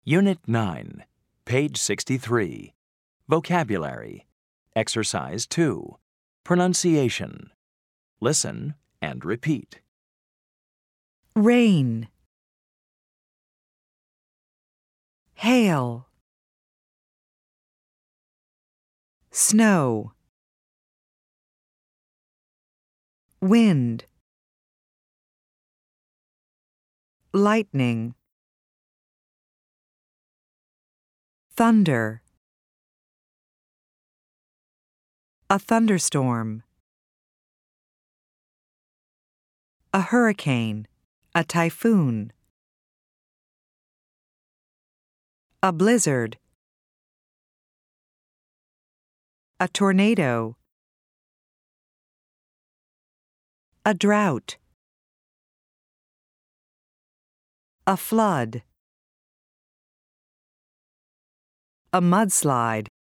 Unit 9, page 63. Vocabulary. Exercise 2. Pronunciation. Listen and repeat. Rain, hail, snow, wind, lightning, thunder, a thunderstorm, a hurricane, a typhoon, a blizzard, a tornado, a drought, a flood, a mudslide.